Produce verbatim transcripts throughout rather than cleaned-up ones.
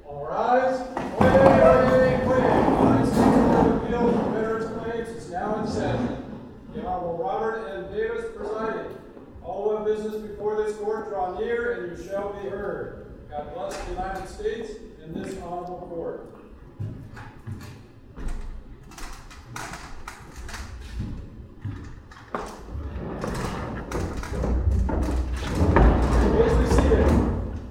All rise. Wait, wait, wait. The United States Court of Appeals for Veterans Claims is now in session. The Honorable Robert N. Davis presiding. All who have business before this court draw near and you shall be heard. God bless the United States and this honorable court. Please be seated.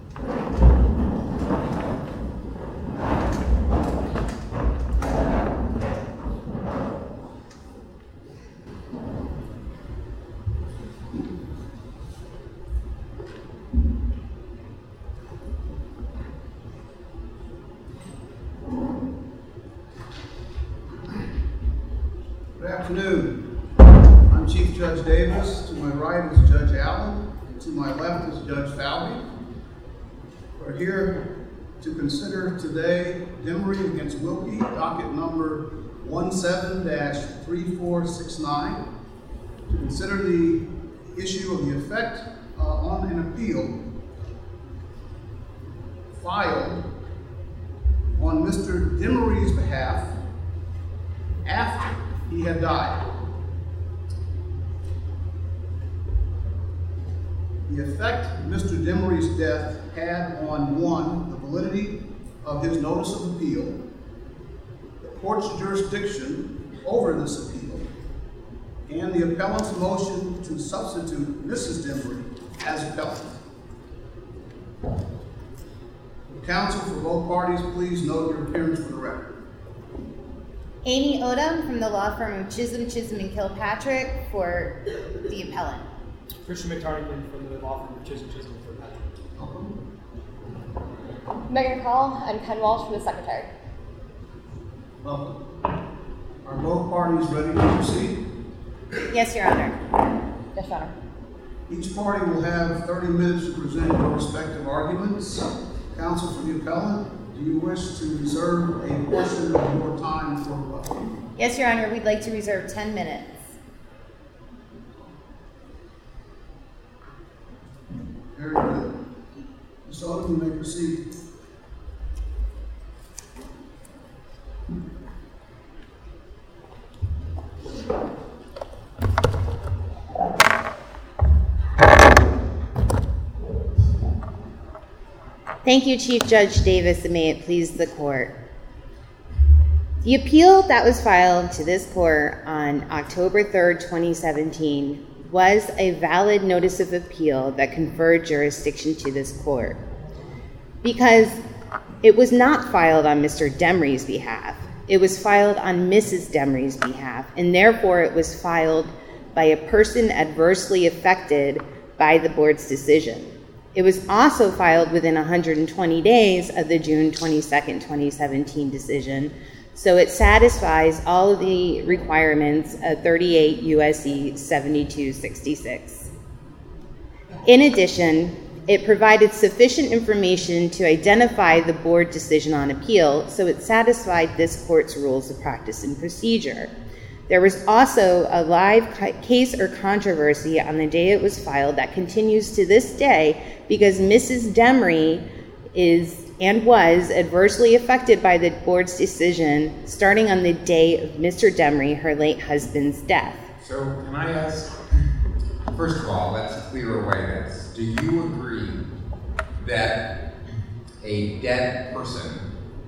Good afternoon. I'm Chief Judge Davis. To my right is Judge Allen. And to my left is Judge Falvey. We're here to consider today Demery against Wilkie, docket number one seven dash three four six nine. To consider the issue of the effect uh, on an appeal filed on Mister Demery's behalf after he had died. The effect Mister Demery's death had on, one, the validity of his notice of appeal, the court's jurisdiction over this appeal, and the appellant's motion to substitute Missus Demery as appellant. Counsel for both parties, please note your appearance for the record. Amy Odom from the law firm of Chisholm, Chisholm and Kilpatrick for the appellant. Christian McTarnigan from the law firm of Chisholm, Chisholm and Kilpatrick. Welcome. Megan Call and Ken Walsh from the secretary. Welcome. Are both parties ready to proceed? Yes, Your Honor. Yes, Your Honor. Each party will have thirty minutes to present their respective arguments. Counsel for the appellant, do you wish to reserve a portion of your time for rebuttal? Yes, Your Honor, we'd like to reserve ten minutes. Very good. Miz Odom, you may proceed. Thank you, Chief Judge Davis, and may it please the court. The appeal that was filed to this court on October third, twenty seventeen was a valid notice of appeal that conferred jurisdiction to this court because it was not filed on Mister Demery's behalf. It was filed on Missus Demery's behalf, and therefore it was filed by a person adversely affected by the board's decision. It was also filed within one hundred twenty days of the June twenty-second, twenty seventeen decision, so it satisfies all of the requirements of thirty-eight U S C seventy-two sixty-six. In addition, it provided sufficient information to identify the board decision on appeal, so it satisfied this court's rules of practice and procedure. There was also a live case or controversy on the day it was filed that continues to this day because Missus Demery is and was adversely affected by the board's decision starting on the day of Mister Demery, her late husband's death. So can I ask, first of all, let's clear away this. Do you agree that a dead person,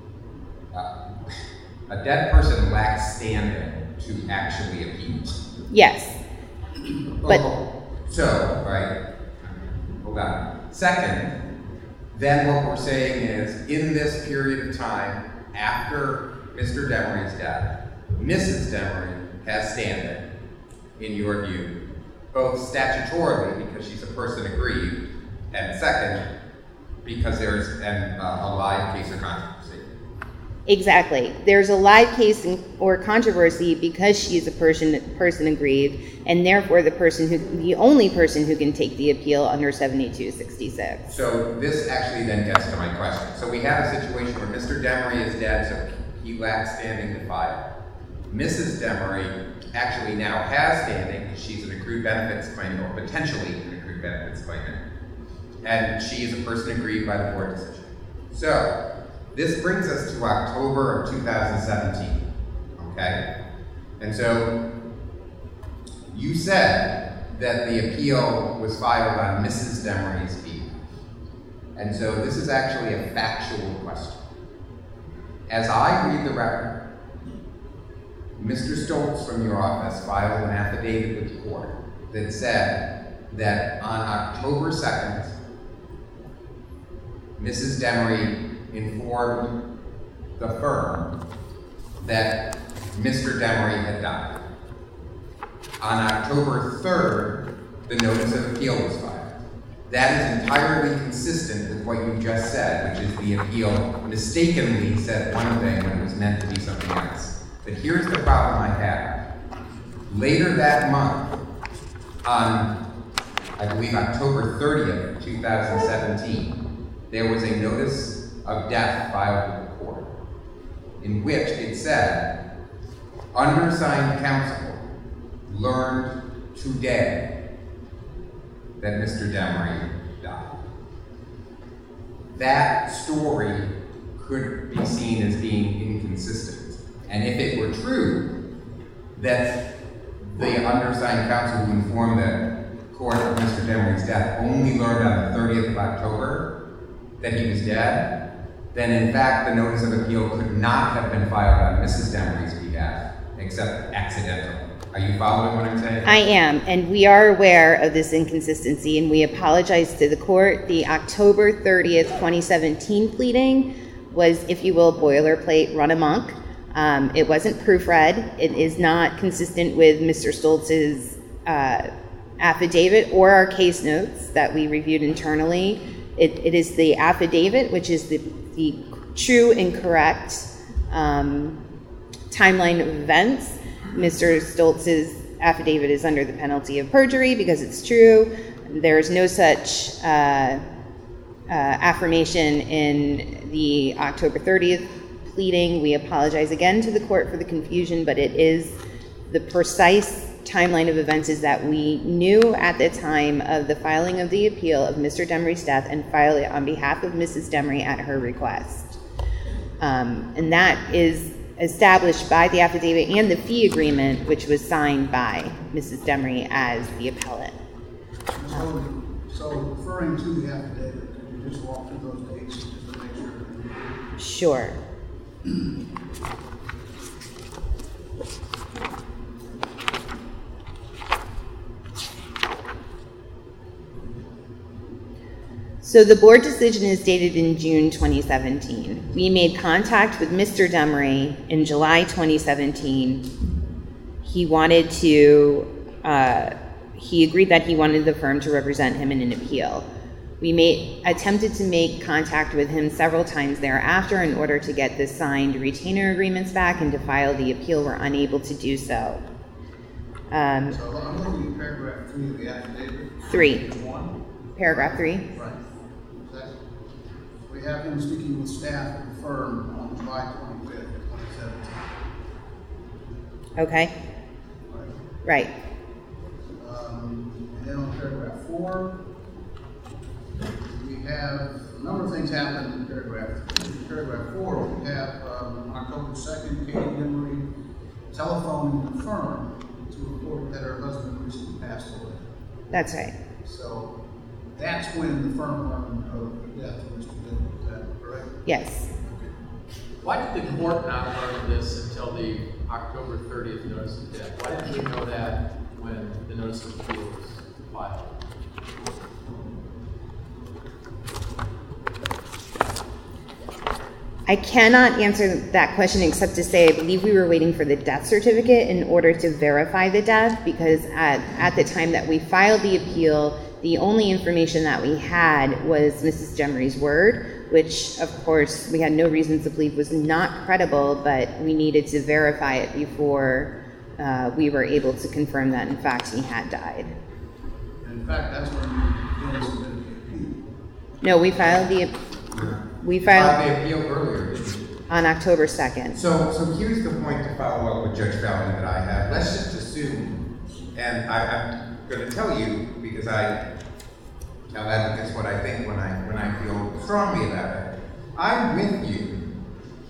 uh, a dead person lacks standing to actually appeal? Yes. But oh, so, right, hold on. Second, then what we're saying is, in this period of time after Mister Demery's death, Missus Demery has standing, in your view, both statutorily, because she's a person aggrieved, and second, because there's an, uh, a live case or controversy. Exactly. There's a live case or controversy because she is a person person aggrieved, and therefore the person who, the only person who can take the appeal under seventy-two sixty-six. So this actually then gets to my question. So we have a situation where Mister Demery is dead, so he lacks standing to file. Missus Demery actually now has standing because she's an accrued benefits claimant, or potentially an accrued benefits claimant, and she is a person aggrieved by the board decision. So This brings us to October of two thousand seventeen, okay? And so you said that the appeal was filed on Missus Demery's behalf. And so this is actually a factual question. As I read the record, Mister Stoltz from your office filed an affidavit with the court that said that on October second, Missus Demery informed the firm that Mister Demery had died. On October third, the notice of appeal was filed. That is entirely consistent with what you just said, which is the appeal mistakenly said one thing when it was meant to be something else. But here's the problem I have. Later that month, on, I believe, October thirtieth, two thousand seventeen, there was a notice of death filed with the court in which it said, undersigned counsel learned today that Mister Demery died. That story could be seen as being inconsistent. And if it were true that the undersigned counsel who informed the court of Mister Demery's death only learned on the thirtieth of October that he was dead, then in fact the notice of appeal could not have been filed on Missus Demery's behalf, except accidentally. Are you following what I'm saying? I am, and we are aware of this inconsistency, and we apologize to the court. The October thirtieth, twenty seventeen pleading was, if you will, boilerplate run amok. Um, it wasn't proofread. It is not consistent with Mister Stoltz's uh, affidavit or our case notes that we reviewed internally. It, it is the affidavit, which is the, the true and correct um, timeline of events. Mister Stoltz's affidavit is under the penalty of perjury because it's true. There is no such uh, uh, affirmation in the October thirtieth pleading. We apologize again to the court for the confusion, but it is the precise timeline of events is that we knew at the time of the filing of the appeal of Mister Demery's death and filed it on behalf of Missus Demery at her request. Um, and that is established by the affidavit and the fee agreement, which was signed by Missus Demery as the appellant. So, so referring to the affidavit, could you just walk through those dates just to make sure? Sure. So the board decision is dated in June twenty seventeen. We made contact with Mister Demery in July twenty seventeen. He wanted to, uh, he agreed that he wanted the firm to represent him in an appeal. We made, attempted to make contact with him several times thereafter in order to get the signed retainer agreements back and to file the appeal. We're unable to do so. Um, So I'm looking at paragraph three of the affidavit. Three. One. Paragraph three. Right. That's, we have him speaking with staff at the firm on July twenty-fifth, twenty seventeen. Okay. Right. Right. Um, and then on paragraph four, we have a number of things happen in paragraph three. In paragraph four, we have um, October second, Katie Demery telephoning the firm to report that her husband recently passed away. That's right. So that's when the firm learned of the death of Mister Demery. Is that correct? Yes. Why did the court not learn this until the October thirtieth notice of death? Why didn't we know that when the notice of appeal was filed? I cannot answer that question except to say I believe we were waiting for the death certificate in order to verify the death, because at, at the time that we filed the appeal, the only information that we had was Missus Demery's word, which of course we had no reason to believe was not credible, but we needed to verify it before uh, we were able to confirm that in fact he had died. And in fact, that's when you then submitted the appeal. No, we filed the we Filed filed the appeal earlier, didn't you? on October second. So, so here's the point to follow up with Judge Fallon that I have. Let's just assume, and I, I'm going to tell you because I tell advocates what I think when I when I feel strongly about it. I'm with you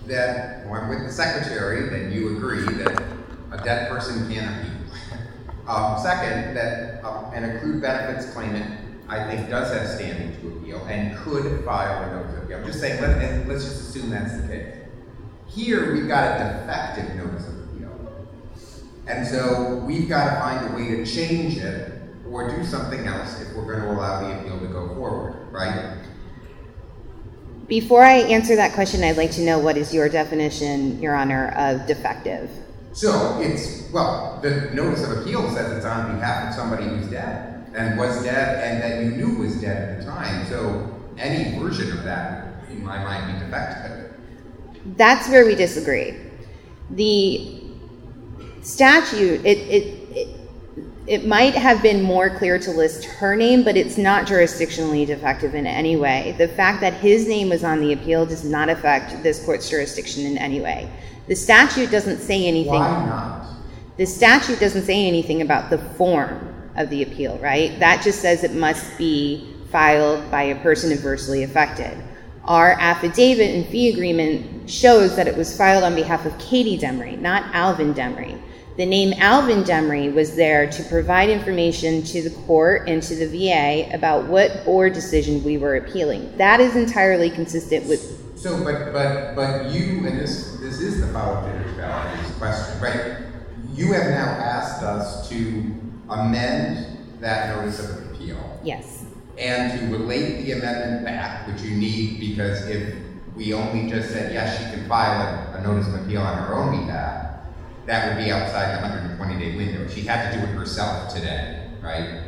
that, or I'm with the secretary, that you agree that a dead person can appeal. Um, second, that um, an accrued benefits claimant, I think, does have standing to appeal and could file a notice of appeal. I'm just saying, let, let's just assume that's the case. Here, we've got a defective notice of appeal. And so we've got to find a way to change it or do something else if we're going to allow the appeal to go forward, right? Before I answer that question, I'd like to know what is your definition, Your Honor, of defective? So it's, well, the notice of appeal says it's on behalf of somebody who's dead and was dead and that you knew was dead at the time. So any version of that, in my mind, be defective. That's where we disagree. The statute, it, it, it, it might have been more clear to list her name, but it's not jurisdictionally defective in any way. The fact that his name was on the appeal does not affect this court's jurisdiction in any way. The statute doesn't say anything. Why not? The statute doesn't say anything about the form of the appeal, right? That just says it must be filed by a person adversely affected. Our affidavit and fee agreement shows that it was filed on behalf of Katie Demery, not Alvin Demery. The name Alvin Demery was there to provide information to the court and to the V A about what board decision we were appealing. That is entirely consistent with... So, but but but you, and this this is the follow-up to Judge Valerie's question, right? You have now asked us to amend that notice of appeal. Yes. And to relate the amendment back, which you need because if we only just said, yes, she can file a, a notice of appeal on her own behalf, that would be outside the one hundred twenty day window. She had to do it herself today, right?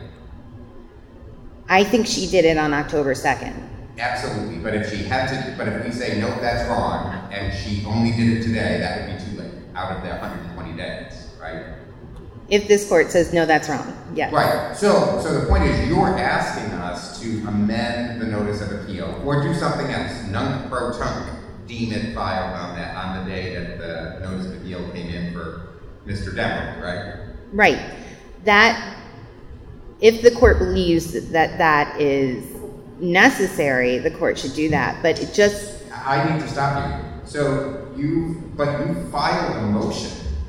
I think she did it on October second. Absolutely, but if she had to, but if we say, no, that's wrong, and she only did it today, that would be too late, out of the one hundred twenty days, right? If this court says, no, that's wrong, yes. Right, so so the point is, you're asking us to amend the notice of appeal, or do something else, nunc pro tunc, deem it filed on that, on the day that the notice of appeal came in for Mister Demery, right? Right. That, if the court believes that that is necessary, the court should do that, but it just... I need to stop you. So you, but you filed a motion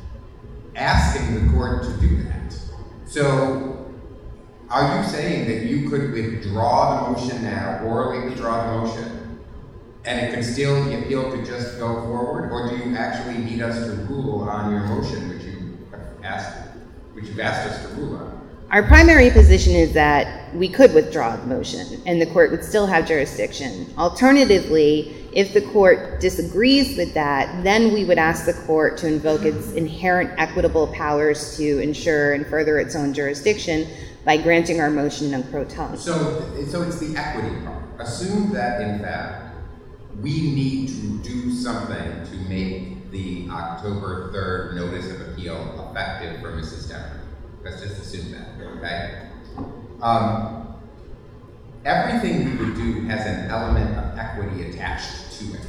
asking the court to do that. So are you saying that you could withdraw the motion now, orally withdraw the motion, and it could still, the appeal could just go forward, or do you actually need us to rule on your motion, which you have asked, which you've asked us to rule on? Our primary position is that we could withdraw the motion and the court would still have jurisdiction. Alternatively, if the court disagrees with that, then we would ask the court to invoke its inherent equitable powers to ensure and further its own jurisdiction by granting our motion nunc pro tunc. So, so it's the equity part. Assume that, in fact, we need to do something to make the October third notice of appeal effective for Missus Demery. Let's just assume that, okay? Um, everything we would do has an element of equity attached to it.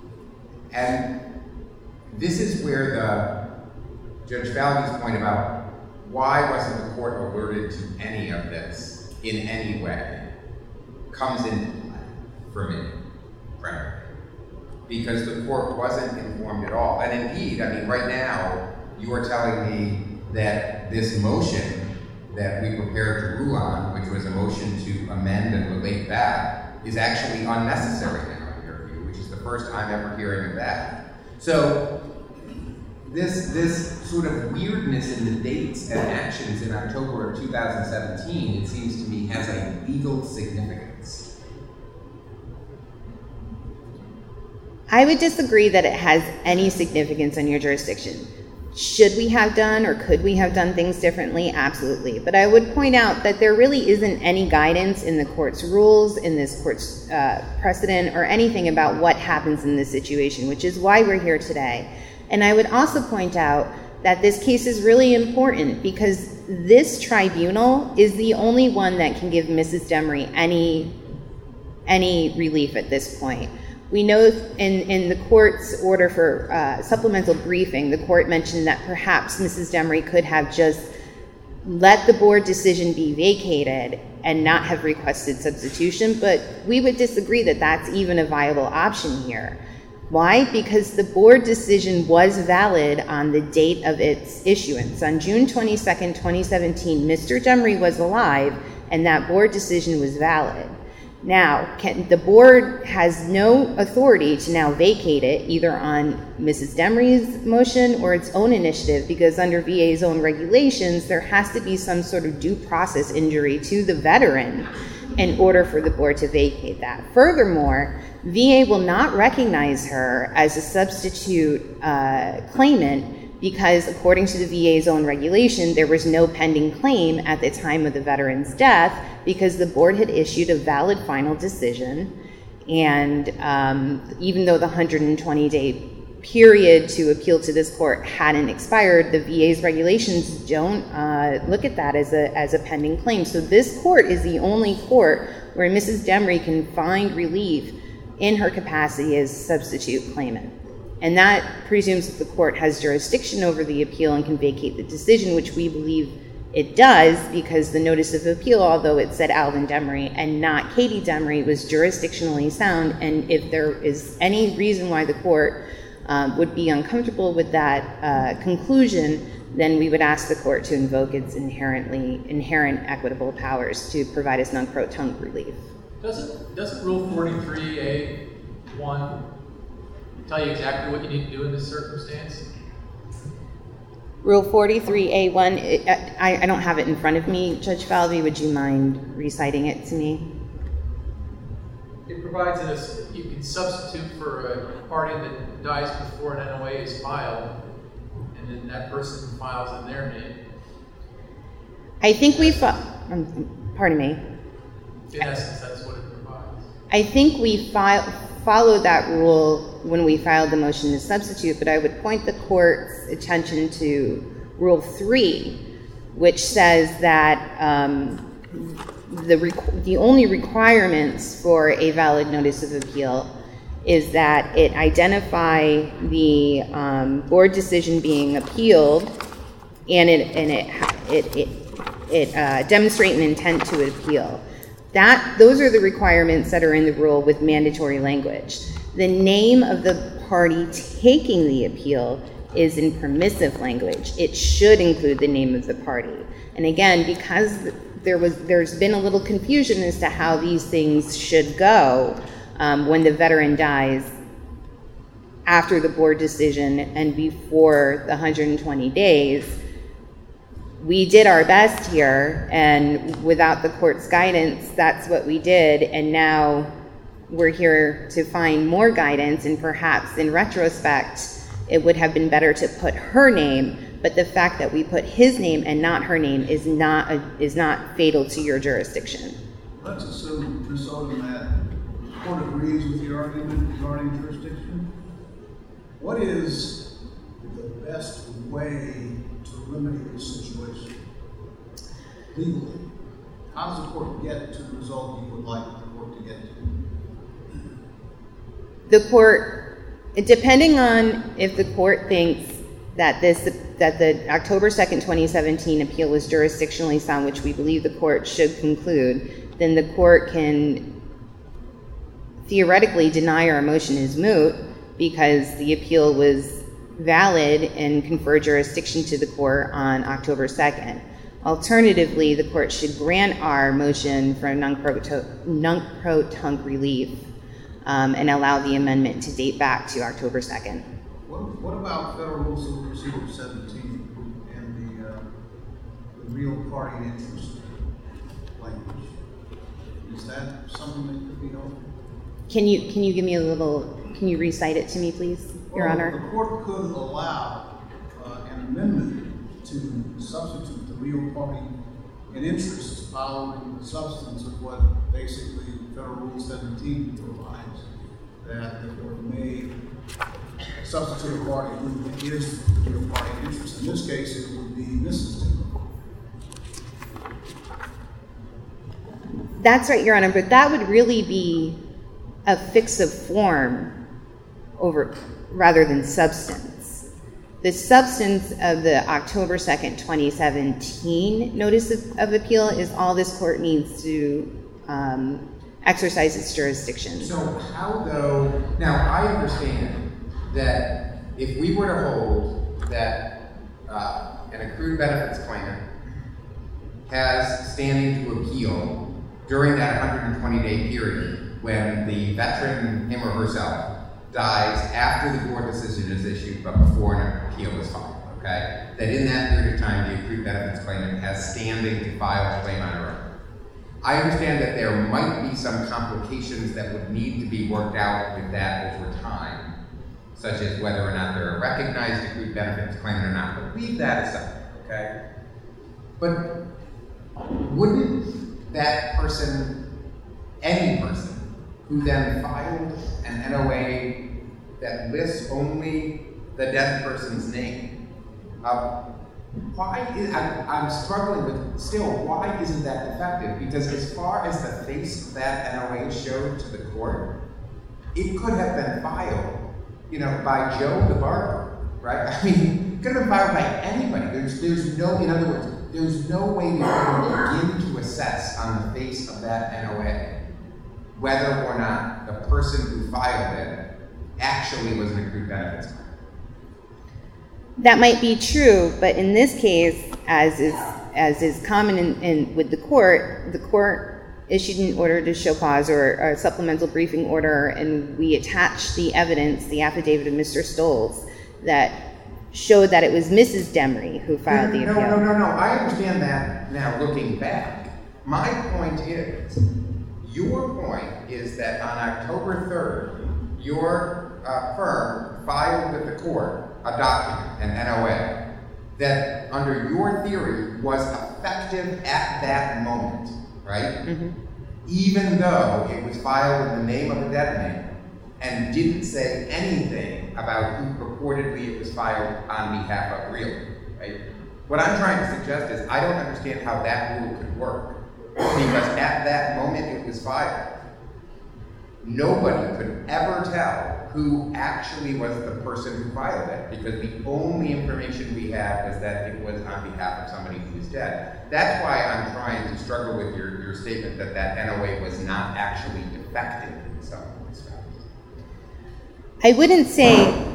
And this is where the Judge Falvey's point about why wasn't the court alerted to any of this in any way comes into play for me, frankly. Because the court wasn't informed at all. And indeed, I mean, right now, you are telling me that this motion that we prepared to rule on, which was a motion to amend and relate back, is actually unnecessary now in your view, which is the first I'm ever hearing of that. So this this sort of weirdness in the dates and actions in October of two thousand seventeen, it seems to me, has a legal significance. I would disagree that it has any significance on your jurisdiction. Should we have done or could we have done things differently? Absolutely. But I would point out that there really isn't any guidance in the court's rules, in this court's uh, precedent, or anything about what happens in this situation, which is why we're here today. And I would also point out that this case is really important because this tribunal is the only one that can give Missus Demery any, any relief at this point. We know in, in the court's order for uh, supplemental briefing, the court mentioned that perhaps Missus Demery could have just let the board decision be vacated and not have requested substitution, but we would disagree that that's even a viable option here. Why? Because the board decision was valid on the date of its issuance. On June twenty-second, twenty seventeen, Mister Demery was alive, and that board decision was valid. Now, can, the board has no authority to now vacate it, either on Missus Demery's motion or its own initiative, because under V A's own regulations, there has to be some sort of due process injury to the veteran in order for the board to vacate that. Furthermore, V A will not recognize her as a substitute uh, claimant because, according to the V A's own regulation, there was no pending claim at the time of the veteran's death because the board had issued a valid final decision. And um, even though the one hundred twenty day period to appeal to this court hadn't expired, the V A's regulations don't uh, look at that as a, as a pending claim. So this court is the only court where Missus Demery can find relief in her capacity as substitute claimant. And that presumes that the court has jurisdiction over the appeal and can vacate the decision, which we believe it does, because the notice of appeal, although it said Alvin Demery and not Katie Demery, was jurisdictionally sound. And if there is any reason why the court um, would be uncomfortable with that uh, conclusion, then we would ask the court to invoke its inherently inherent equitable powers to provide us non-pro-tunc relief. Doesn't, doesn't Rule forty-three A one tell you exactly what you need to do in this circumstance? Rule forty-three A one, I, I don't have it in front of me, Judge Falvey. Would you mind reciting it to me? It provides that you can substitute for a party that dies before an N O A is filed, and then that person files in their name. I think we, fo- um, pardon me. In essence, that's what it provides. I think we fi- followed that rule when we filed the motion to substitute, but I would point the court's attention to Rule three, which says that um, the, requ- the only requirements for a valid notice of appeal is that it identify the um, board decision being appealed, and it and it it it, it uh, demonstrate an intent to appeal. That those are the requirements that are in the rule with mandatory language. The name of the party taking the appeal is in permissive language. It should include the name of the party. And again, because there was there's been a little confusion as to how these things should go um, when the veteran dies after the board decision and before the one hundred twenty days. We did our best here, and without the court's guidance, that's what we did. And now we're here to find more guidance, and perhaps in retrospect, it would have been better to put her name. But the fact that we put his name and not her name is not a, is not fatal to your jurisdiction. Let's assume, Miz Odom, that the court agrees with your argument regarding jurisdiction. What is the best way to remedy this situation legally? How does the court get to the result you would like the court to get to? The court, depending on if the court thinks that this that the October second, twenty seventeen appeal was jurisdictionally sound, which we believe the court should conclude, then the court can theoretically deny our motion is moot because the appeal was valid and confer jurisdiction to the court on October second. Alternatively, the court should grant our motion for non-pro-tunc relief um, and allow the amendment to date back to October second. What, what about Federal Rules of Procedure seventeen and the, uh, the real party interest language? Is that something that could be helpful? Can you can you give me a little? Can you recite it to me, please, Your well, Honor? The court could allow uh, an amendment to substitute the real party in interest following the substance of what basically Federal Rule seventeen provides, that the court may substitute a party who is the real party in interest. In this case, it would be Missus Timber. That's right, Your Honor, but that would really be a fix of form over rather than substance. The substance of the October second, twenty seventeen notice of, of appeal is all this court needs to um, exercise its jurisdiction. So how though, now I understand that if we were to hold that uh, an accrued benefits claimant has standing to appeal during that one hundred twenty day period when the veteran, him or herself, dies after the board decision is issued but before an appeal is filed, okay? That in that period of time, the accrued benefits claimant has standing to file a claim on her own. I understand that there might be some complications that would need to be worked out with that over time, such as whether or not they're a recognized accrued benefits claimant or not, but leave that aside, okay? But wouldn't that person, any person, who then filed an N O A that lists only the dead person's name, uh, why is, I, I'm struggling with, still, why isn't that effective? Because as far as the face of that N O A showed to the court, it could have been filed, you know, by Joe the barber, right? I mean, it could have been filed by anybody. There's, there's no, in other words, there's no way we can begin to assess on the face of that N O A whether or not the person who filed it actually was an accrued benefits claimant. That might be true, but in this case, as is as is common in, in with the court, the court issued an order to show cause or a supplemental briefing order, and we attached the evidence, the affidavit of Mister Stolz, that showed that it was Missus Demery who filed no, the no, appeal. No, no, no, no. I understand that now looking back. My point is, your point is that on October third, your uh, firm filed with the court a document, an N O A, that under your theory was effective at that moment, right? Mm-hmm. Even though it was filed in the name of a dead man and didn't say anything about who purportedly it was filed on behalf of really, right? What I'm trying to suggest is I don't understand how that rule could work, because at that moment it was filed. Nobody could ever tell who actually was the person who filed it, because the only information we had was that it was on behalf of somebody who was dead. That's why I'm trying to struggle with your, your statement that that N O A was not actually defective in some respect. I wouldn't say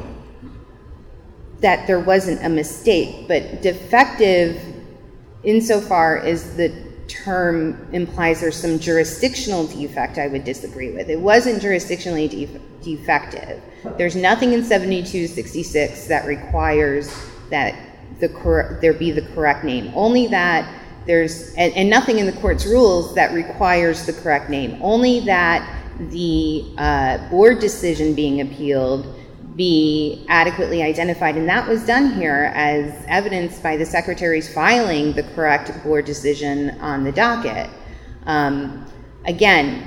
that there wasn't a mistake, but defective insofar as the term implies there's some jurisdictional defect, I would disagree with. It wasn't jurisdictionally def- defective. There's nothing in seventy-two sixty-six that requires that the cor- there be the correct name. Only that there's, and, and nothing in the court's rules that requires the correct name. Only that the uh, board decision being appealed be adequately identified, and that was done here as evidenced by the secretary's filing the correct board decision on the docket. Um, again,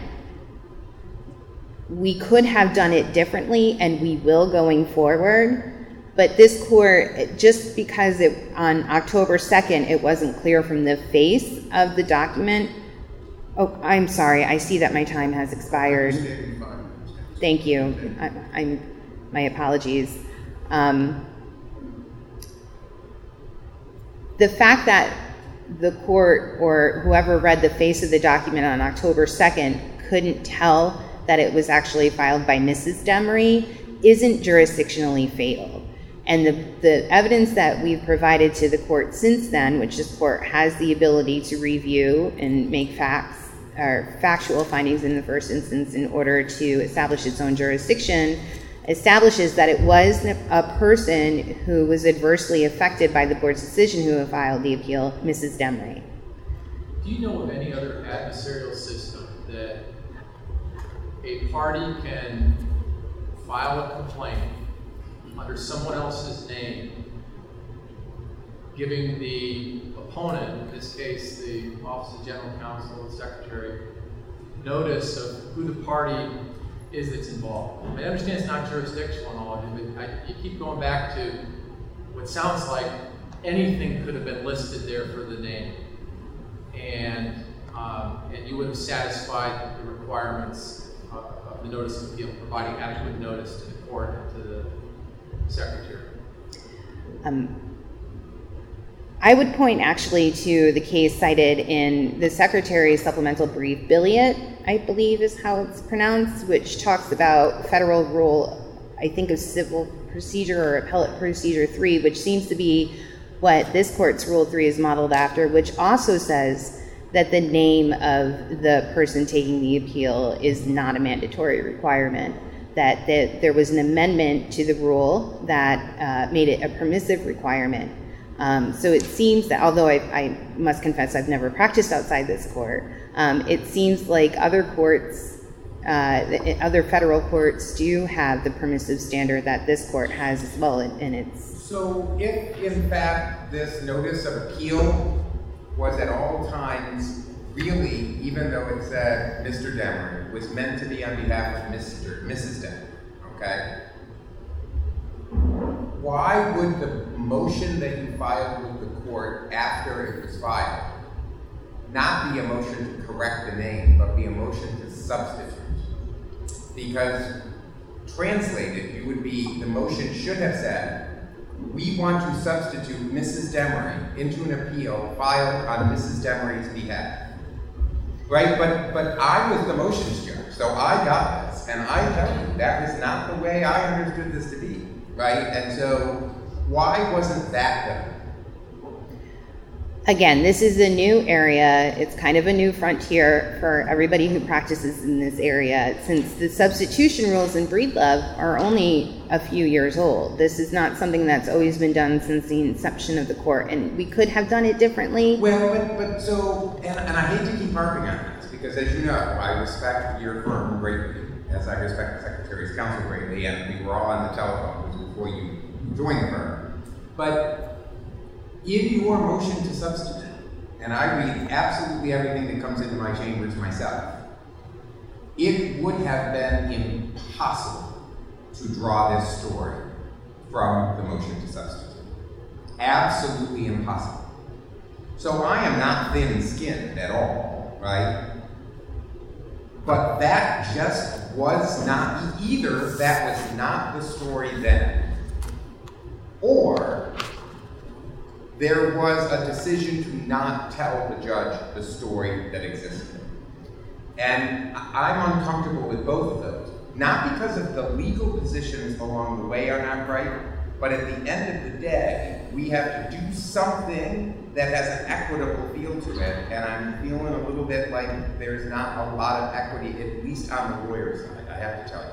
we could have done it differently, and we will going forward, but this court, just because it on October second it wasn't clear from the face of the document. Oh, I'm sorry, I see that my time has expired. Thank you. I, I'm My apologies. Um, the fact that the court or whoever read the face of the document on October second couldn't tell that it was actually filed by Missus Demery isn't jurisdictionally fatal. And the, the evidence that we've provided to the court since then, which this court has the ability to review and make facts or factual findings in the first instance in order to establish its own jurisdiction, establishes that it was a person who was adversely affected by the board's decision who filed the appeal, Missus Demery. Do you know of any other adversarial system that a party can file a complaint under someone else's name, giving the opponent, in this case the Office of General Counsel, the Secretary, notice of who the party is that's involved? I mean, I understand it's not jurisdictional and all of it, but I, you keep going back to what sounds like anything could have been listed there for the name, and um, and you would have satisfied the requirements of, of the notice of appeal, providing adequate notice to the court and to the Secretary. Um, I would point actually to the case cited in the Secretary's supplemental brief, Billiot, I believe is how it's pronounced, which talks about federal rule, I think of civil procedure or appellate procedure three, which seems to be what this court's Rule three is modeled after, which also says that the name of the person taking the appeal is not a mandatory requirement, that the, there was an amendment to the rule that uh, made it a permissive requirement. Um, so it seems that, although I, I must confess I've never practiced outside this court, um, it seems like other courts, uh, the, other federal courts do have the permissive standard that this court has as well in, in its... So if, in fact, this notice of appeal was at all times really, even though it said Mister Demery, was meant to be on behalf of Mister Missus Demery, okay? Why would the motion that you filed with the court after it was filed not be a motion to correct the name, but be a motion to substitute? Because translated, it would be, the motion should have said, we want to substitute Missus Demery into an appeal filed on Missus Demery's behalf. Right? But but I was the motions judge, so I got this, and I tell you, that was not the way I understood this to be. Right? And so, why wasn't that done? Again, this is a new area. It's kind of a new frontier for everybody who practices in this area, since the substitution rules in Breedlove are only a few years old. This is not something that's always been done since the inception of the court, and we could have done it differently. Well, but, but so, and, and I hate to keep harping on this, because as you know, I respect your firm greatly, as I respect the Secretary's counsel greatly, and we were all on the telephone before you joined the firm. But in your motion to substitute, and I read absolutely everything that comes into my chambers myself, it would have been impossible to draw this story from the motion to substitute. Absolutely impossible. So I am not thin-skinned at all, right? But that just was not, either that was not the story then, or there was a decision to not tell the judge the story that existed. And I'm uncomfortable with both of those. Not because of the legal positions along the way are not right, but at the end of the day, we have to do something that has an equitable feel to it, and I'm feeling a little bit like there's not a lot of equity, at least on the lawyer's side, I have to tell you.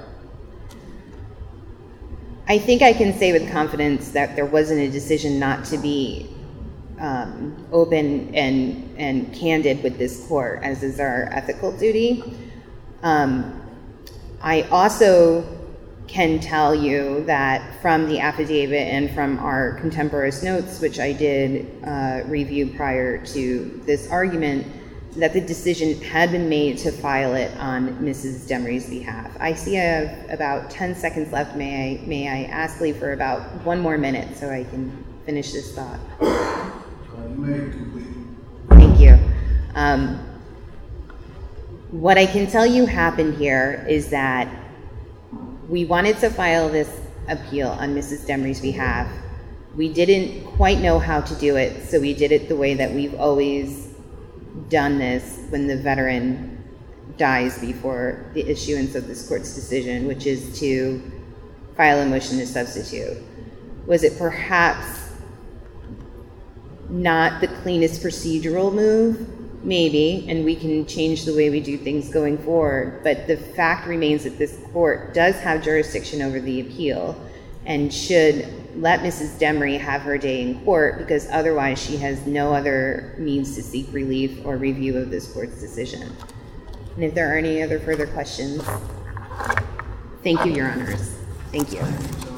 I think I can say with confidence that there wasn't a decision not to be um, open and and candid with this court, as is our ethical duty. Um, I also can tell you that from the affidavit and from our contemporaneous notes, which I did uh, review prior to this argument, that the decision had been made to file it on Missus Demery's behalf. I see I have about ten seconds left. May I, may I ask Lee for about one more minute so I can finish this thought? Uh, you may complete. Thank you. Um, what I can tell you happened here is that we wanted to file this appeal on Missus Demery's behalf. We didn't quite know how to do it, so we did it the way that we've always done this when the veteran dies before the issuance of this court's decision, which is to file a motion to substitute. Was it perhaps not the cleanest procedural move? Maybe, and we can change the way we do things going forward, but the fact remains that this court does have jurisdiction over the appeal and should let Missus Demery have her day in court, because otherwise she has no other means to seek relief or review of this court's decision. And if there are any other further questions, thank you, Your Honors. Thank you.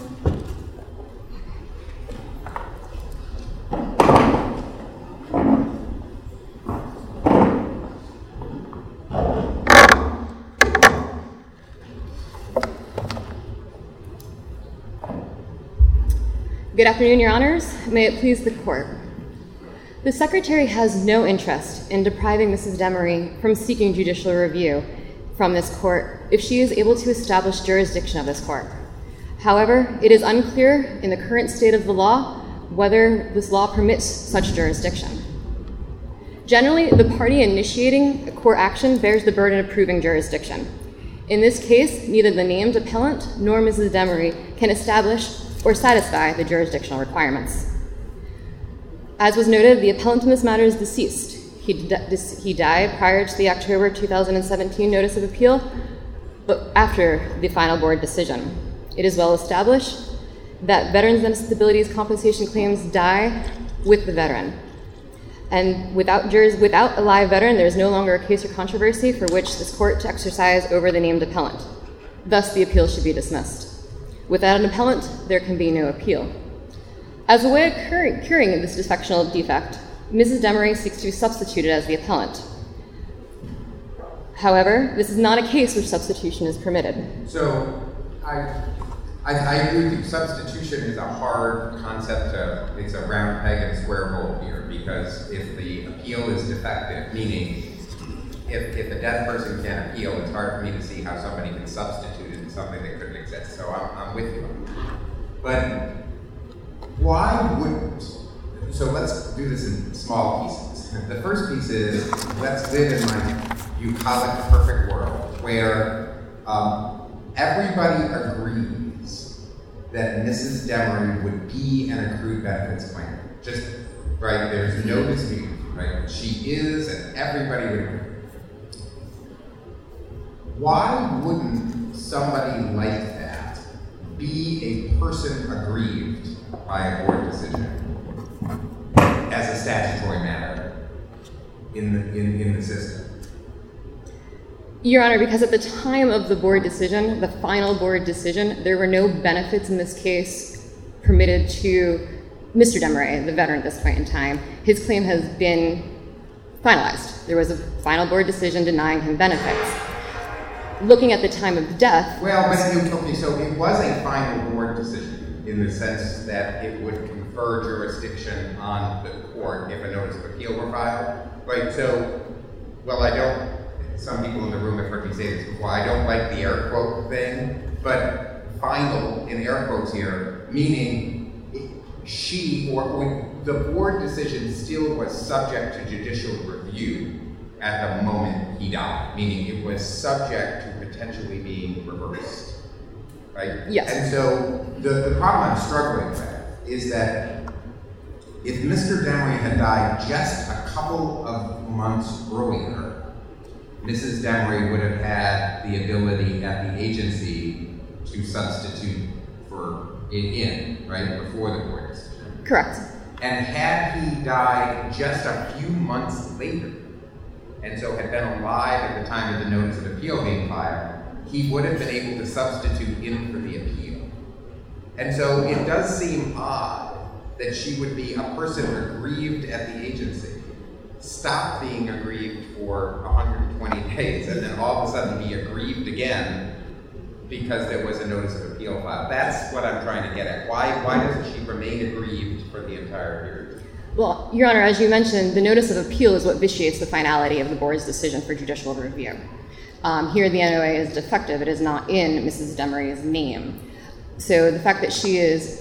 Good afternoon, Your Honors. May it please the court. The Secretary has no interest in depriving Missus Demery from seeking judicial review from this court if she is able to establish jurisdiction of this court. However, it is unclear in the current state of the law whether this law permits such jurisdiction. Generally, the party initiating a court action bears the burden of proving jurisdiction. In this case, neither the named appellant nor Missus Demery can establish or satisfy the jurisdictional requirements. As was noted, the appellant in this matter is deceased. He, di- he died prior to the October two thousand seventeen notice of appeal, but after the final board decision. It is well established that veterans and disabilities compensation claims die with the veteran. And without, jurors, without a live veteran, there is no longer a case or controversy for which this court to exercise over the named appellant. Thus, the appeal should be dismissed. Without an appellant, there can be no appeal. As a way of cur- curing this defectional defect, Missus Demery seeks to be substituted as the appellant. However, this is not a case where substitution is permitted. So, I, I, I agree with you. Substitution is a hard concept to, it's a round peg and square hole here, because if the appeal is defective, meaning if, if a dead person can't appeal, it's hard for me to see how somebody can substitute it in something that couldn't exist. So I'm, I'm with you on that. But why wouldn't, so let's do this in small pieces. The first piece is, let's live in my bucolic perfect world where um, everybody agrees that Missus Demery would be an accrued benefits claimant. Just, right, there's no dispute, right? She is, and everybody would agree. Why wouldn't somebody like that be a person aggrieved by a board decision as a statutory matter in the, in, in the system? Your Honor, because at the time of the board decision, the final board decision, there were no benefits in this case permitted to Mister Demery, the veteran at this point in time. His claim has been finalized. There was a final board decision denying him benefits. Looking at the time of death... Well, but you told me, so it was a final board decision in the sense that it would confer jurisdiction on the court if a notice of appeal were filed, right? So, well, I don't... Some people in the room have heard me say this before. I don't like the air quote thing, but final in air quotes here, meaning she or, or the board decision still was subject to judicial review at the moment he died, meaning it was subject to potentially being reversed, right? Yes. And so the, the problem I'm struggling with is that if Mister Demery had died just a couple of months earlier, Missus Demery would have had the ability at the agency to substitute for it in, right, before the board decision. Correct. And had he died just a few months later, and so had been alive at the time of the notice of appeal being filed, he would have been able to substitute in for the appeal. And so it does seem odd that she would be a person aggrieved at the agency, stop being aggrieved for one hundred twenty days, and then all of a sudden be aggrieved again because there was a notice of appeal filed. That's what I'm trying to get at. Why, why doesn't she remain aggrieved for the entire period? Well, Your Honor, as you mentioned, the notice of appeal is what vitiates the finality of the board's decision for judicial review. Um, here, the N O A is defective. It is not in Missus Demery's name. So the fact that she is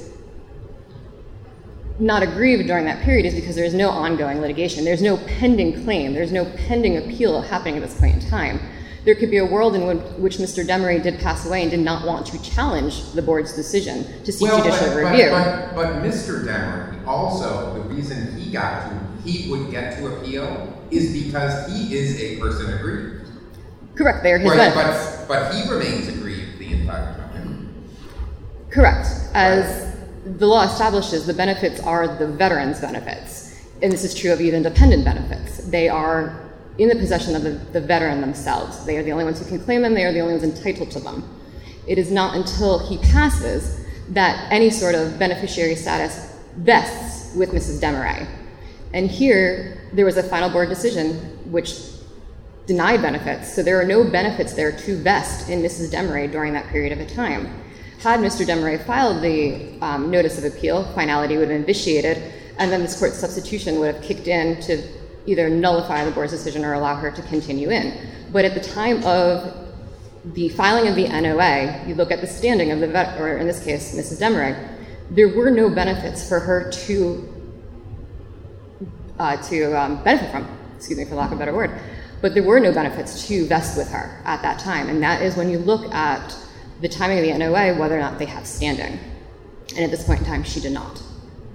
not aggrieved during that period is because there is no ongoing litigation. There's no pending claim. There's no pending appeal happening at this point in time. There could be a world in which Mister Demery did pass away and did not want to challenge the board's decision to seek well, judicial but, review. But, but, but Mister Demery, also, the reason he got to, he would get to appeal is because he is a person aggrieved. Correct, they are his right, benefits. But, but he remains aggrieved the entire time. Correct. As right. the law establishes, the benefits are the veteran's benefits. And this is true of even dependent benefits. They are in the possession of the, the veteran themselves. They are the only ones who can claim them. They are the only ones entitled to them. It is not until he passes that any sort of beneficiary status vests with Missus Demery. And here, there was a final board decision which denied benefits. So there are no benefits there to vest in Missus Demery during that period of time. Had Mister Demery filed the um, notice of appeal, finality would have been vitiated, and then this court's substitution would have kicked in to either nullify the board's decision or allow her to continue in. But at the time of the filing of the N O A, you look at the standing of the vet, or in this case, Missus Demery, there were no benefits for her to uh, to um, benefit from, excuse me for lack of a better word. but there were no benefits to vest with her at that time. And that is when you look at the timing of the N O A, whether or not they have standing. And at this point in time, she did not.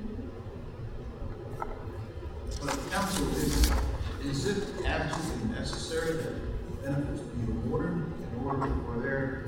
But counsel, is, is it absolutely necessary that benefits be awarded in order for there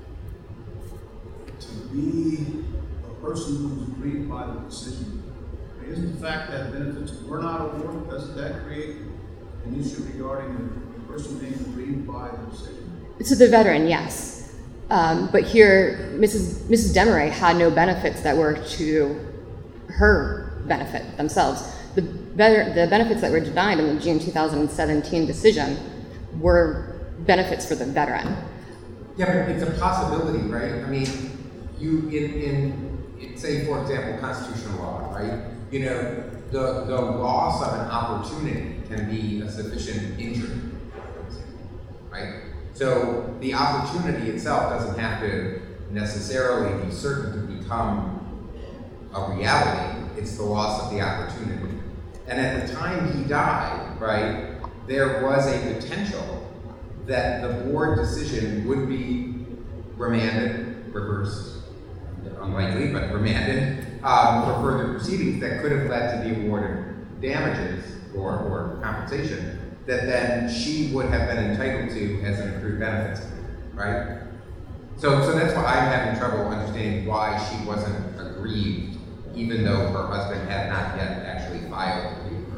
to be a person who's aggrieved by the decision? Isn't the fact that benefits were not awarded, doesn't that create an issue regarding the, the person being aggrieved by the decision? So the veteran, yes. Um, but here, Missus Missus Desmarais had no benefits that were to her benefit themselves. The, better, the benefits that were denied in the June two thousand seventeen decision were benefits for the veteran. Yeah, but it's a possibility, right? I mean, you, in, in, in say, for example, constitutional law, right? You know, the, the loss of an opportunity can be a sufficient injury, right? So the opportunity itself doesn't have to necessarily be certain to become a reality. It's the loss of the opportunity. And at the time he died, right, there was a potential that the board decision would be remanded, reversed, unlikely, but remanded um, for further proceedings that could have led to the award of damages or, or compensation that then she would have been entitled to as an accrued benefits, right? So, so that's why I'm having trouble understanding why she wasn't aggrieved, even though her husband had not yet actually filed a paper.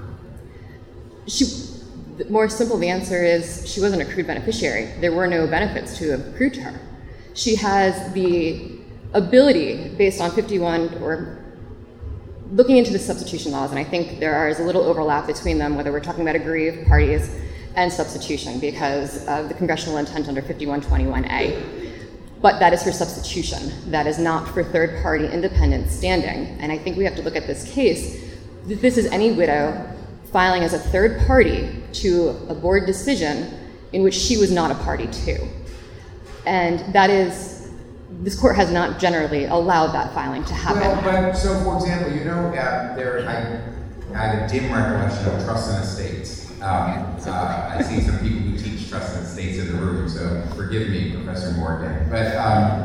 She, the more simple the answer is she wasn't an accrued beneficiary. There were no benefits to accrue to her. She has the ability, based on fifty-one, or looking into the substitution laws, and I think there is a little overlap between them, whether we're talking about aggrieved parties and substitution, because of the congressional intent under fifty-one twenty-one A. But that is for substitution. That is not for third-party independent standing. And I think we have to look at this case. This is any widow filing as a third party to a board decision in which she was not a party to. And that is, this court has not generally allowed that filing to happen. Well, but so for example, you know, uh, there I, I have a dim recollection of trust and estates. Um, uh, I see some people who teach trust and estates in the room, so forgive me, Professor Morgan. But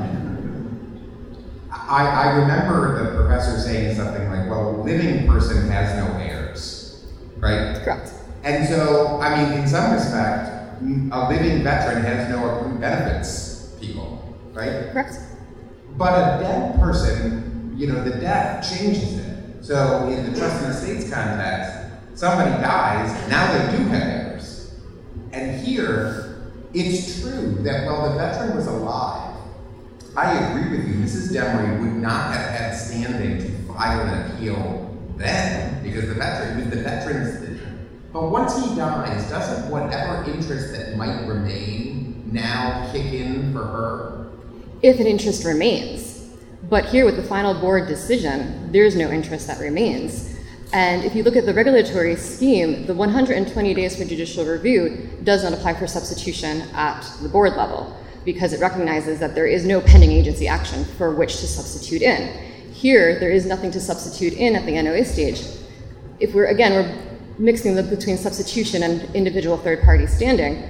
um, I, I remember the professor saying something like, well, a living person has no heirs, right? Correct. And so, I mean, in some respect, a living veteran has no accrued benefits, people, right? Correct. But a dead person, you know, the death changes it. So in the trust and estates context, somebody dies, now they do have heirs. And here, it's true that while the veteran was alive, I agree with you, Missus Desmarais would not have had standing to file an appeal then, because the veteran was the veteran's. But once he dies, doesn't whatever interest that might remain now kick in for her? If an interest remains. But here with the final board decision, there's no interest that remains. And if you look at the regulatory scheme, the one hundred twenty days for judicial review does not apply for substitution at the board level, because it recognizes that there is no pending agency action for which to substitute in. Here, there is nothing to substitute in at the N O A stage. If we're, again, we're mixing the between substitution and individual third-party standing.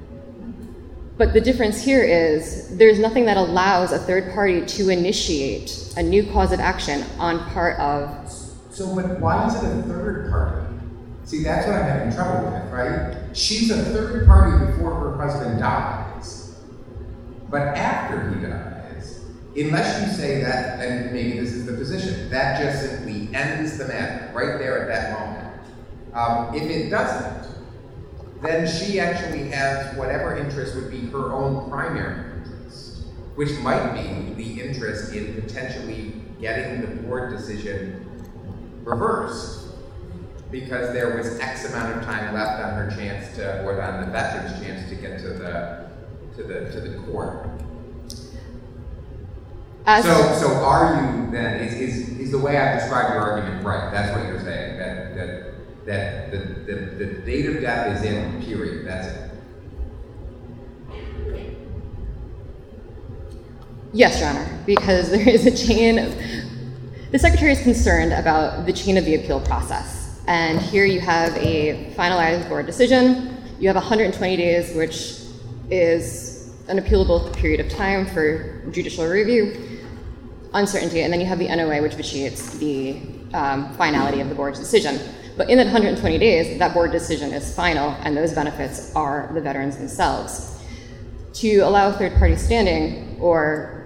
But the difference here is there's nothing that allows a third party to initiate a new cause of action on part of. So, but why is it a third party? See, that's what I'm having trouble with, right? She's a third party before her husband dies. But after he dies, unless you say that, and maybe this is the position, that just simply ends the matter right there at that moment. Um, if it doesn't, then she actually has whatever interest would be her own primary interest, which might be the interest in potentially getting the board decision reversed, because there was X amount of time left on her chance to, or on the veteran's chance to get to the to the to the court. As so, so are you then? Is, is is the way I described your argument right? That's what you're saying. That that. That the, the, the date of death is in, period, that's it. Yes, Your Honor, because there is a chain of, the Secretary is concerned about the chain of the appeal process. And here you have a finalized board decision, You have one hundred twenty days, which is an appealable period of time for judicial review, uncertainty, and then you have the N O A, which vitiates the um, finality of the board's decision. But in that one hundred twenty days, that board decision is final, and those benefits are the veterans themselves. To allow third-party standing, or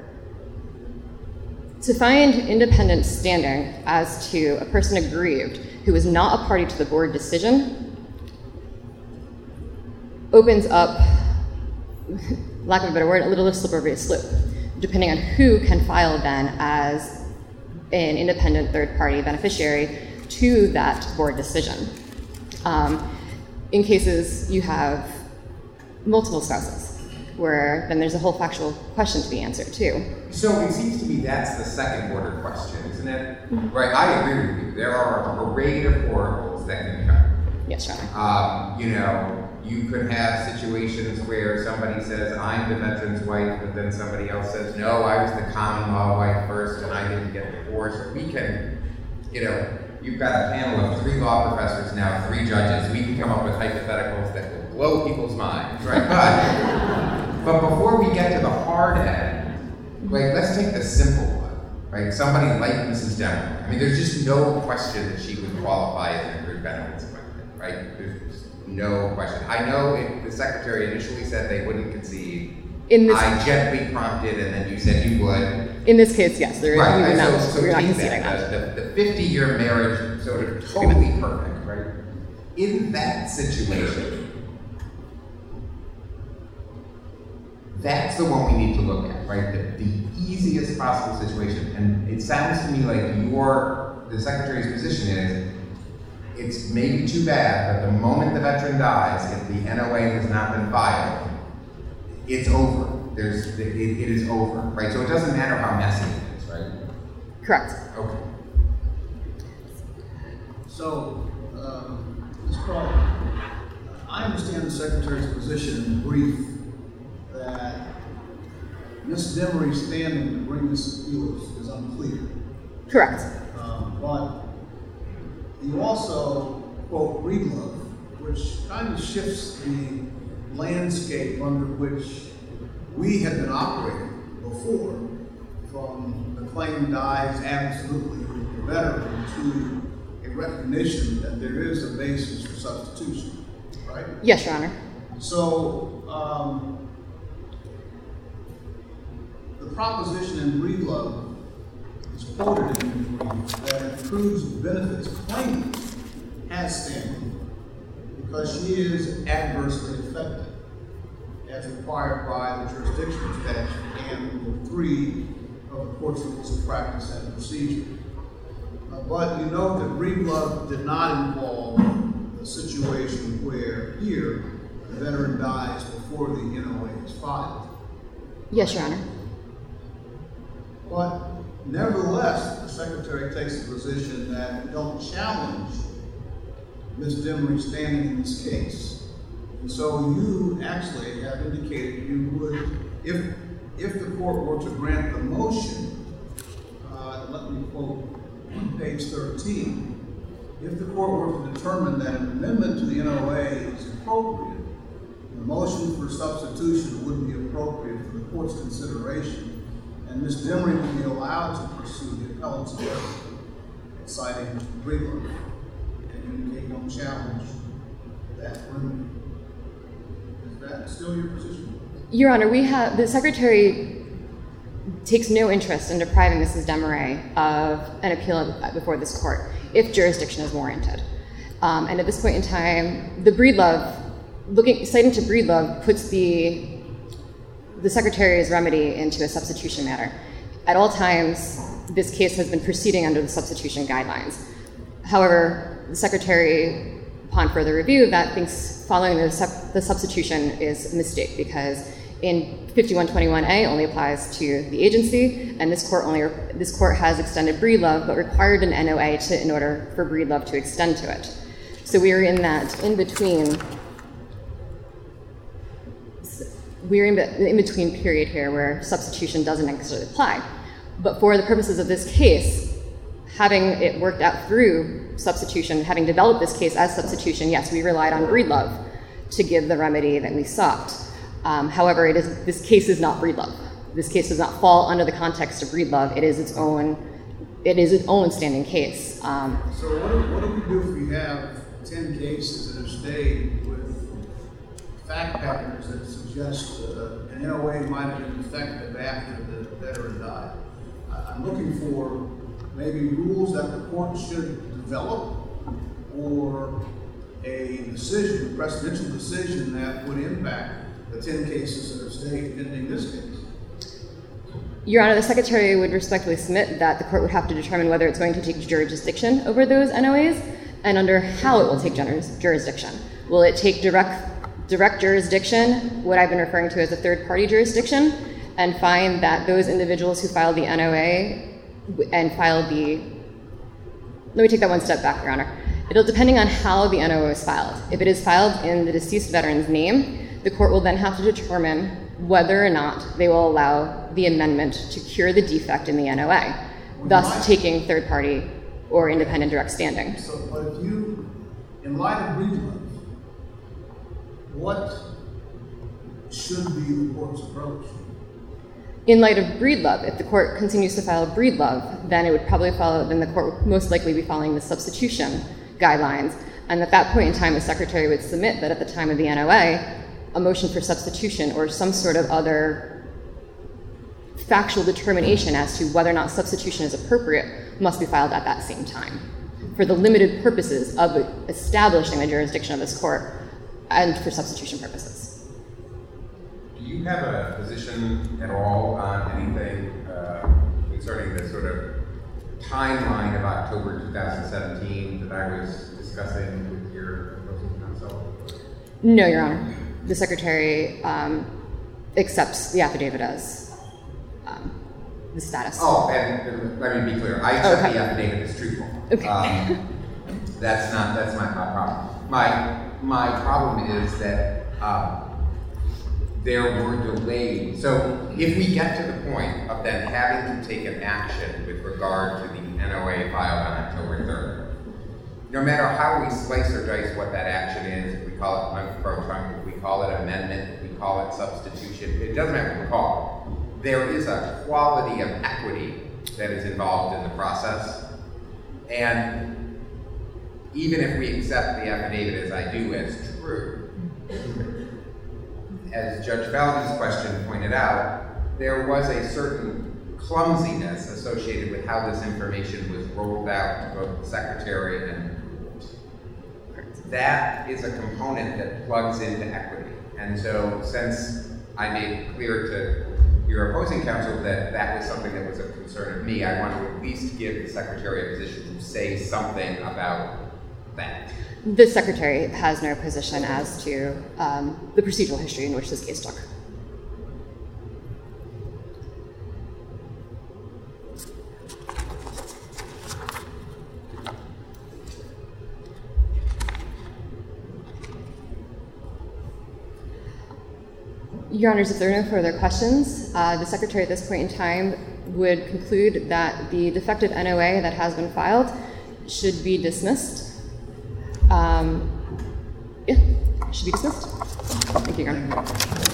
to find independent standing as to a person aggrieved who is not a party to the board decision, opens up, lack of a better word, a little slippery slope, depending on who can file then as an independent third-party beneficiary to that board decision. Um, in cases you have multiple spouses, where then there's a whole factual question to be answered too. So it seems to me that's the second order question, isn't it? Mm-hmm. Right, I agree with you. There are a parade of horribles that can come. Yes, Your Honor. Um, you know, you could have situations where somebody says, I'm the veteran's wife, but then somebody else says, no, I was the common law wife first and I didn't get divorced. We can, you know, you've got a panel of three law professors now, three judges. We can come up with hypotheticals that will blow people's minds, right? But, but before we get to the hard end, like, let's take the simple one, right? Somebody like Missus Demery. I mean, there's just no question that she would qualify as an accrued benefits claimant, right? There's no question. I know it, the secretary initially said they wouldn't concede. In this, I gently prompted, and then you said you would. In this case, yes, there, right, we right. not, So, so we're not take conceding that. that. The, the fifty-year marriage, sort of totally perfect, right? In that situation, that's the one we need to look at, right? The, the easiest possible situation. And it sounds to me like your, the secretary's position is, it's maybe too bad, but the moment the veteran dies, if the N O A has not been filed, it's over. There's, it, it is over, right? So it doesn't matter how messy it is, right? Correct. Okay. So, um, Miz Crawford, I understand the Secretary's position in brief that Miz Demery's standing to bring this appeal is, is unclear. Correct. Um, but you also quote Breedlove, which kind of shifts the landscape under which we had been operating before, from the claim dies absolutely with the veteran to a recognition that there is a basis for substitution, right? Yes, Your Honor. So, um, the proposition in Breedlove is quoted in the brief that accrued benefits claimant has standing because she is adversely affected, as required by the jurisdiction statute and Rule three of the Court's Rules of Practice and Procedure. Uh, but you note that Breedlove did not involve a situation where here the veteran dies before the N O A is filed. Yes, Your Honor. But nevertheless, the Secretary takes the position that we don't challenge Miz Demery's standing in this case. And so you actually have indicated you would, if if the court were to grant the motion, uh, let me quote on page thirteen, if the court were to determine that an amendment to the N O A is appropriate, the motion for substitution would be appropriate for the court's consideration, and Miz Demery would be allowed to pursue the appellate's verdict, citing Breedlove, and you indicate no challenge that remedy. Is that still your position? Your Honor, we have, the Secretary takes no interest in depriving Missus Demery of an appeal before this court if jurisdiction is warranted. Um, and at this point in time, the Breedlove, looking, citing to Breedlove, puts the, the Secretary's remedy into a substitution matter. At all times, this case has been proceeding under the substitution guidelines. However, the Secretary, upon further review, that thinks following the, sub, the substitution is a mistake because in fifty-one twenty-one A only applies to the agency, and this court only this court has extended Breedlove, but required an N O A to in order for Breedlove to extend to it. So we are in that in between. We're in, in between period here where substitution doesn't necessarily apply, but for the purposes of this case, having it worked out through substitution, having developed this case as substitution, yes, we relied on Breedlove to give the remedy that we sought. Um, however, it is, this case is not Breedlove. This case does not fall under the context of Breedlove. It is its own, it is its own standing case. Um, So what do, what do we do if we have ten cases that have stayed with fact patterns that suggest uh, an N O A might have been effective after the veteran died? I- I'm looking for maybe rules that the court should develop, or a decision, a precedential decision that would impact the ten cases that have stayed pending this case. Your Honor, the Secretary would respectfully submit that the court would have to determine whether it's going to take jurisdiction over those N O As and under how it will take jurisdiction. Will it take direct direct jurisdiction, what I've been referring to as a third-party jurisdiction, and find that those individuals who filed the N O A and filed the... Let me take that one step back, Your Honor. It'll depending on how the N O A is filed. If it is filed in the deceased veteran's name, the court will then have to determine whether or not they will allow the amendment to cure the defect in the N O A, thus taking third-party or independent direct standing. So, but if you, in light of Breedlove, what should be the court's approach? In light of Breedlove, if the court continues to file Breedlove, then it would probably follow, then the court would most likely be following the substitution guidelines. And at that point in time, the Secretary would submit that at the time of the N O A, a motion for substitution or some sort of other factual determination as to whether or not substitution is appropriate must be filed at that same time for the limited purposes of establishing the jurisdiction of this court and for substitution purposes. Do you have a position at all on anything uh, concerning the sort of timeline of October two thousand seventeen that I was discussing with your opposing counsel? No, Your Honor. The Secretary um, accepts the affidavit as um, the status. Oh, and uh, let me be clear. I accept Okay. the affidavit as truthful. Okay. Um, that's not, that's my, my problem. My, my problem is that uh, there were delays. So if we get to the point of then having to take an action with regard to the N O A filed on October third, no matter how we slice or dice what that action is, if we call it non-pro-tunc, if we call it amendment, if we call it substitution, it doesn't matter what we call it. There is a quality of equity that is involved in the process. And even if we accept the affidavit as I do as true, as Judge Falvey's question pointed out, there was a certain clumsiness associated with how this information was rolled out to both the Secretary and that is a component that plugs into equity. And so since I made clear to your opposing counsel that that was something that was a concern of me, I want to at least give the Secretary a position to say something about that. The Secretary has no position as to um, the procedural history in which this case took. Your Honors, if there are no further questions, uh, the Secretary at this point in time would conclude that the defective N O A that has been filed should be dismissed. Um, yeah, should be dismissed. Thank you, Your Honor.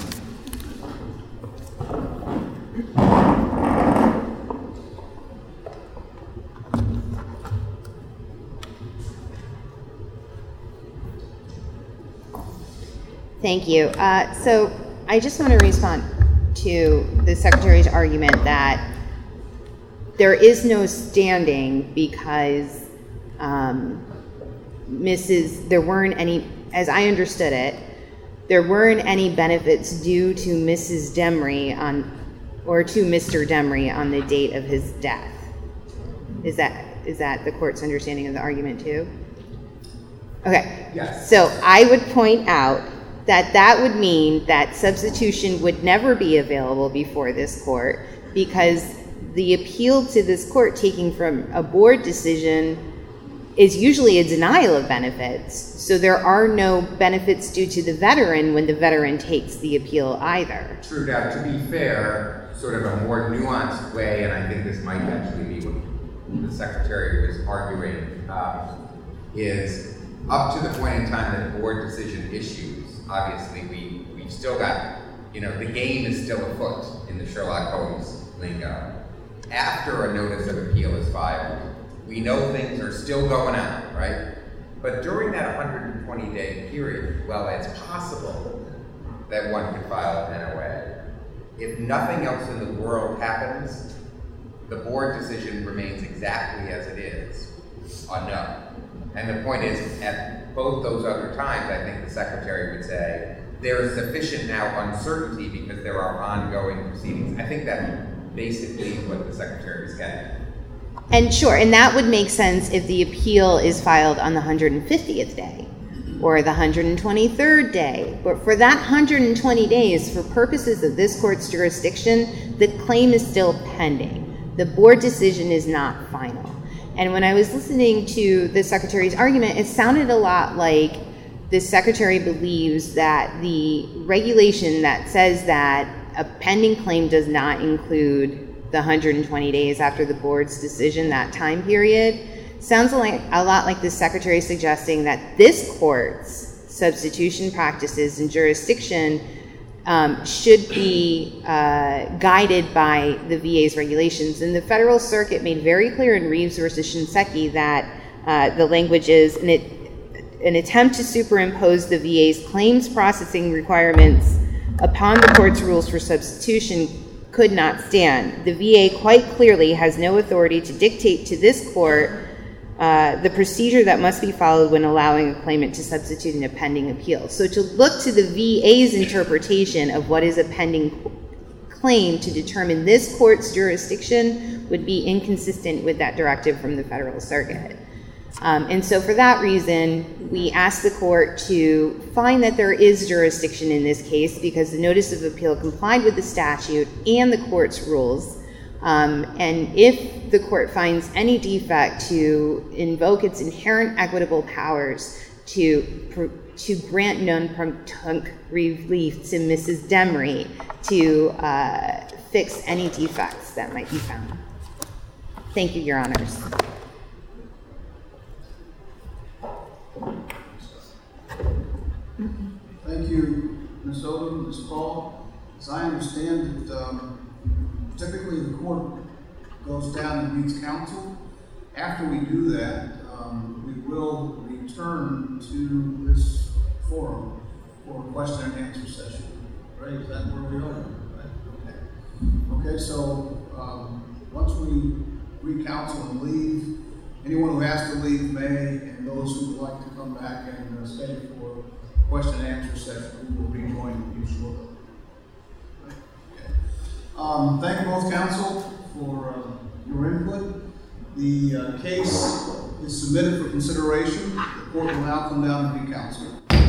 Thank you. Uh, so I just want to respond to the Secretary's argument that there is no standing because um, Missus there weren't any, as I understood it, there weren't any benefits due to Missus Demery on, or to Mister Demery on the date of his death. Is that is that the court's understanding of the argument too? Okay. Yes. So I would point out that that would mean that substitution would never be available before this court because the appeal to this court taking from a board decision is usually a denial of benefits. So there are no benefits due to the veteran when the veteran takes the appeal either. True. Now, to be fair, sort of a more nuanced way, and I think this might actually be what the Secretary was arguing, um, is up to the point in time that the board decision issues, obviously we, we've still got, you know, the game is still afoot in the Sherlock Holmes lingo. After a notice of appeal is filed, we know things are still going on, right? But during that one hundred twenty day period, well, it's possible that one could file an N O A. If nothing else in the world happens, the board decision remains exactly as it is, a no. And the point is, at both those other times, I think the secretary would say, there is sufficient now uncertainty because there are ongoing proceedings. I think that basically is what the secretary is getting at. And sure, and that would make sense if the appeal is filed on the one hundred fiftieth day or the one hundred twenty-third day. But for that one hundred twenty days, for purposes of this court's jurisdiction, the claim is still pending. The board decision is not final. And when I was listening to the secretary's argument, it sounded a lot like the secretary believes that the regulation that says that a pending claim does not include the one hundred twenty days after the board's decision, that time period, sounds like a lot like the secretary suggesting that this court's substitution practices and jurisdiction um, should be uh, guided by the V A's regulations. And the Federal Circuit made very clear in Reeves versus Shinseki that uh, the language is an, an attempt to superimpose the V A's claims processing requirements upon the court's rules for substitution could not stand. The V A quite clearly has no authority to dictate to this court uh, the procedure that must be followed when allowing a claimant to substitute in a pending appeal. So to look to the V A's interpretation of what is a pending claim to determine this court's jurisdiction would be inconsistent with that directive from the Federal Circuit. Um, and so for that reason, we ask the court to find that there is jurisdiction in this case because the notice of appeal complied with the statute and the court's rules. Um, and if the court finds any defect, to invoke its inherent equitable powers to, to grant non-protunct relief to Missus Demery to uh, fix any defects that might be found. Thank you, Your Honors. Thank you, Miz Odom, Miz Paul. As I understand it, um, typically the court goes down and meets counsel. After we do that, um, we will return to this forum for a question and answer session. Right? Is that where we are? Right? Okay. Okay, so um, once we re-counsel and leave, anyone who has to leave may, and those who would like to come back and uh, stay for question and answer session, we will rejoin you shortly. Right. Okay. Um, thank you both counsel for uh, your input. The uh, case is submitted for consideration. The court will now come down and re-counsel.